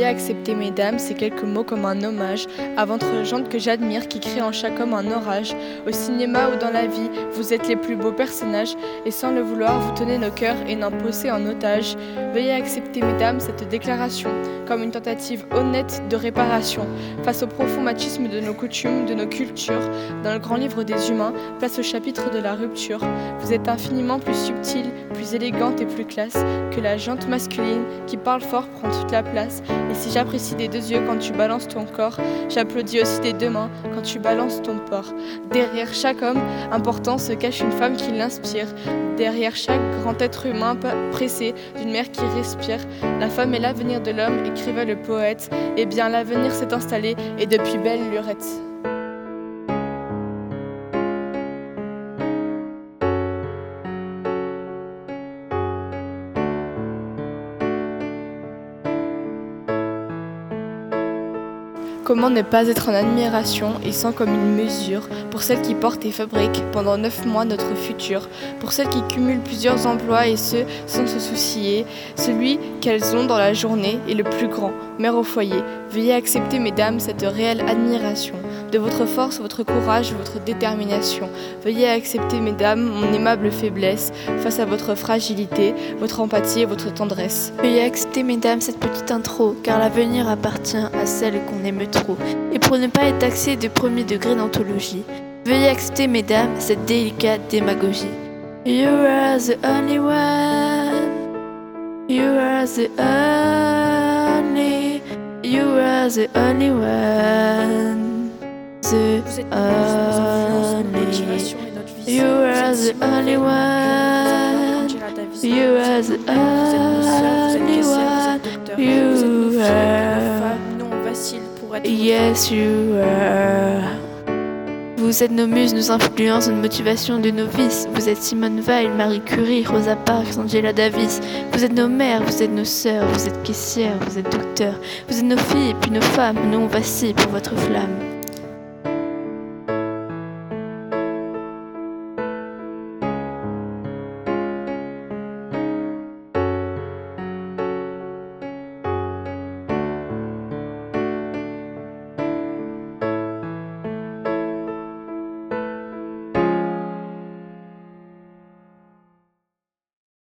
Veuillez accepter, mesdames, ces quelques mots comme un hommage à votre gente que j'admire, qui crée en chaque homme un orage. Au cinéma ou dans la vie, vous êtes les plus beaux personnages, et sans le vouloir, vous tenez nos cœurs et n'en posez en otage. Veuillez accepter, mesdames, cette déclaration comme une tentative honnête de réparation face au profond machisme de nos coutumes, de nos cultures. Dans le grand livre des humains, place au chapitre de la rupture. Vous êtes infiniment plus subtile, plus élégante et plus classe que la gente masculine qui parle fort prend toute la place. Et si j'apprécie des deux yeux quand tu balances ton corps, j'applaudis aussi des deux mains quand tu balances ton porc. Derrière chaque homme important se cache une femme qui l'inspire. Derrière chaque grand être humain pressé d'une mère qui respire, la femme est l'avenir de l'homme, écrivait le poète. Eh bien l'avenir s'est installé et depuis belle lurette. Comment ne pas être en admiration et sans comme une mesure pour celles qui portent et fabriquent pendant 9 mois notre futur, pour celles qui cumulent plusieurs emplois et ce, sans se soucier, celui qu'elles ont dans la journée est le plus grand, mère au foyer. Veuillez accepter, mesdames, cette réelle admiration de votre force, votre courage, votre détermination. Veuillez accepter, mesdames, mon aimable faiblesse face à votre fragilité, votre empathie et votre tendresse. Veuillez accepter, mesdames, cette petite intro, car l'avenir appartient à celle qu'on aime trop. Et pour ne pas être taxé de premier degré d'anthologie, veuillez accepter, mesdames, cette délicate démagogie. You are the only one. You are the only. You are the only one. The only. You are the only one. You are the only one. You are. Yes, you are. Vous êtes nos muses, nos influences, nos motivations de nos vices. Vous êtes Simone Weil, Marie Curie, Rosa Parks, Angela Davis. Vous êtes nos mères, vous êtes nos sœurs, vous êtes caissières, vous êtes docteurs. Vous êtes nos filles et puis nos femmes. Nous on vacille pour votre flamme.